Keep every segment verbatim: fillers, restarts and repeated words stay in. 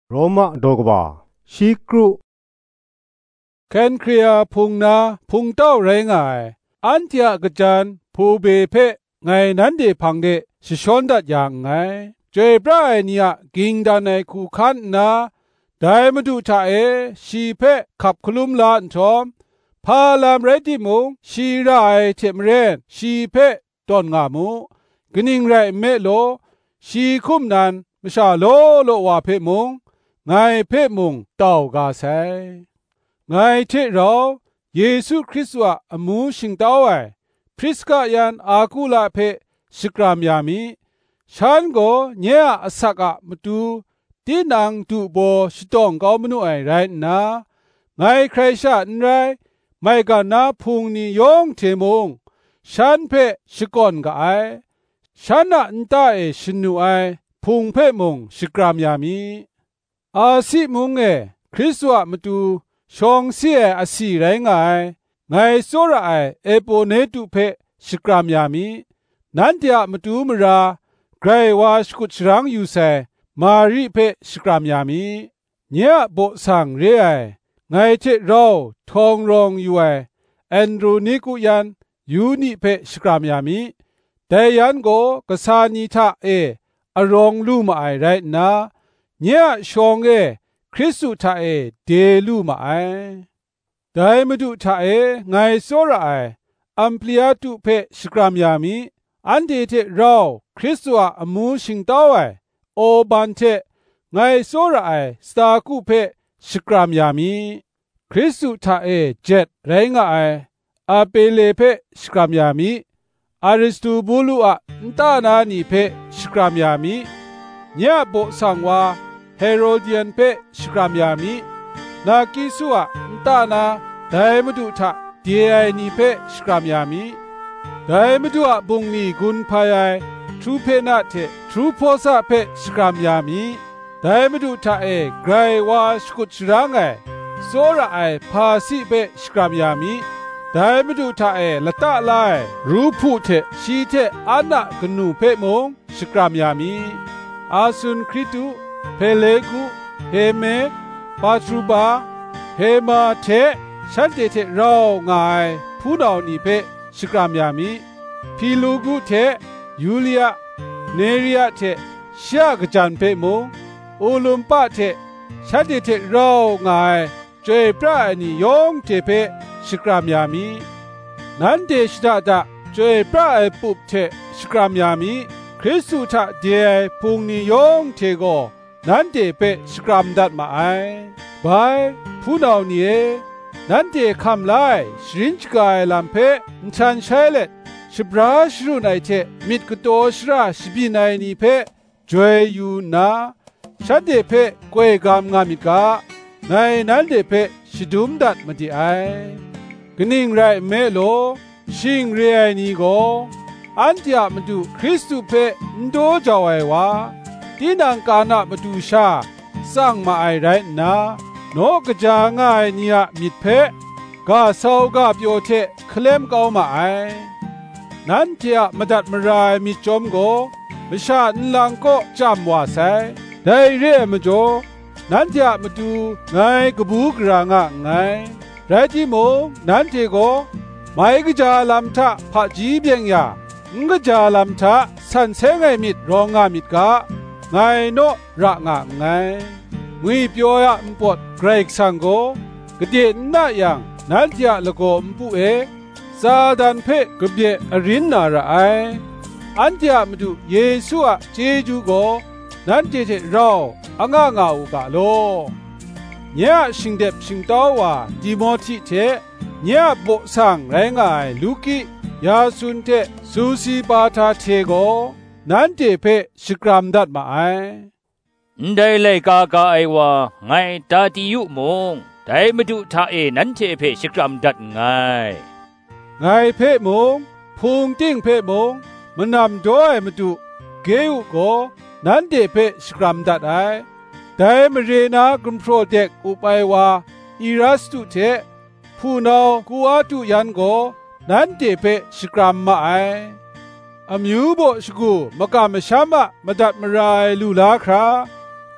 โรมาโดกบาชีกรุแคนเครียพุงนาพุงเต้าไรงายอันเทียกจันผู้เบเพไงนั้นเดพังเดชิชอนดัดอย่างไงเจปรายเนียกิงดานในคูคันนาได้มาดูชาเอชีเพขับคลุมลานชอมพาลามเรติมุงชีไรเทมเรนชีเพตอนงามูกนิ่งไรเมโลชีคุมนันมชาโลโลวาเพมุงไงเพมุงเต้ากาไซไงเทเราเยซูคริสต์ว่าอมูชิงเต้าไอพริสกายันอากูลาเพสกรามยามิฉันก็เนี่ยอสักะมาดูที่นางดูโบสตองก้าวมนุไอไรนะไงใครชาติไรไม่กันนาพุงนิยงเทมงฉันเพสกอนกไอฉันน่ะอันตาเอชนูไอพุงเพมงสกรามยามิอาสิมุงเอคริสต์ว่ามาดูชองเสียอาศิไรงายไงโซระไอเอโปเนตุเพสกรามยามินันเดียมาดูมราไกรวาสกุชรังอยู่เซมาริเพสกรามยามิเนี่ยโบสังเรไอไงเจเราทองรองอยู่ไอแอนดรูนิกุยันยูนิเพสกรามยามิแต่ยันโกกษานิทาเออรองลูมาไอไรนะเนี่ยชองเอคริสตุทาเอเดลูมาไอได้มาดูทาเอไงโซระไออัมพลียตุเพสกรามยามิอันเดเทเราคริสต์ว่าอมูชิงต้าไอโอบันเทไงโซระไอสตาคุเพสกรามยามิคริสตุทาเอเจ็ดไรงไออาเปเลเพสกรามยามิอาริสตูบูลูอะนตานานีเพสกรามยามิเนี่ยโบสังวาเฮโรเดียนเพสกรามยามินากิสุอะนตานาไดมดุทะเดียนีเพสกรามยามิไดมดุอะบุงนีกุนพายายทรูเพนาเททรูโพซาเพสกรามยามิไดมดุทะเอไกรวาสกุชรังไอโซระไอพาสิเพสกรามยามิได้มาดูท่าเอละตาไลรู้ผู้เทชีเทอานะกนูเพมงสกรามยามีอาซุนคริตุเพเลกุเฮเมปาทรูบาเฮมาเทฉันเตเทเราไงผู้ดาวนี้เพสกรามยามีพิลูกุเทยูเลียเนเรียเทชากจันเพมงโอลุมปะเทฉันเตเทเราไงเจปราณียงเทเพสกรามยามีนันเดชดาดาจอยพระเอปุบเทสกรามยามีคริสตุทะเดียพุงนิยงเทโกนันเดเปสกรามดัดมาไอบายผู้นาวนี้นันเดคำไลสรินจกายลำเพนชันใช้เล็ดสบราชรุนไอเทมิดกุโตสราสบินายนีเพจอยอยู่นาชัดเดเพกวยกามงามิกาไงนันเดเพชิดุมดัดมาดีไอกนิ่งไรเมโลชิงเรียนีโกอันที่มาดูคริสตุเพนโดจาวไอวาที่นังกานะมาดูชาสร้างมาไอไรนะโนกจางไอเนียมิดเพกาสาวกาเปียวเทเคลมเกามาไอนั้นที่มาดัดมารายมิจอมโกไม่ชาติลังก็จำว่าไซได้เรียมจ่อนั้นที่มาดูไงกบูกรางะไงไรที่โมนั้นที่ก็ไม่กจาลำทะพะจีเบียงยางกจาลำทะสันเซงไอมิดรองามิดกะไงโนระงะไงงุยเปียวยะมปดเกรกสังโกกะเดนนะยังนั้นที่ละโกมปุเอซาดันเพกะเบอรินนาระไออันที่มาดูเยซูอะเจจูโกนั้นที่ที่เราอ่างงาอูกะโลเนี่ยชิงเด็บชิงต้าว่าดิโมธีเทเนี่ยโบสังไรงายลูกิยาสุนเทซูซีปาทาเทโกนันเตเพสกรามดัดมาไอได้เลยกากาไอว่าไงตาติยุมงได้มาดูท่าเอนันเทเพสกรามดัดไงไงเพมงพุงติ้งเพมงมันนำด้วยมาดูเกอุโกนันเตเพสกรามดัดไอแต่มเรนากรุมโปรเจกอุปวาอิรัสตุเทผู้นาวกูอาตุยันโกนันเตเพสกรามมาไออมิวโบสกูมกามชามะมดัดมรายลูลาคราท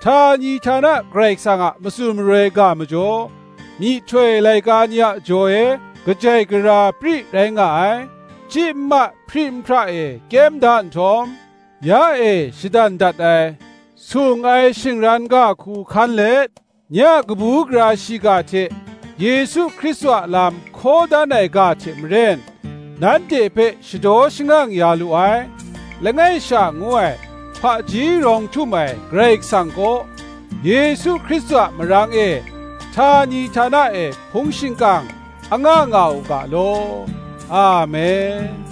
ทานีชานะเกรกสังอะมสุมเรกามจ่อมีช่วยไลกาญะจ่อเอกระจายกระราปริแรงไอจิมมะพริมพระเอเกมดันทอมยาเอชิดันดัดไอสุงไอชิงรันกาคูคันเลญะกบูกราชิกาเทเยซูคริสต์วะลามโคดานไอกาเทมเรนนั้นเดเพชโดชิงังยาลุไอและไงชางวยพระจีรองทุไมเกรกสังโกเยซูคริสต์วะมรังเอทานีทานะเอพงชิงกังอ่างงาวกาโลอาเมน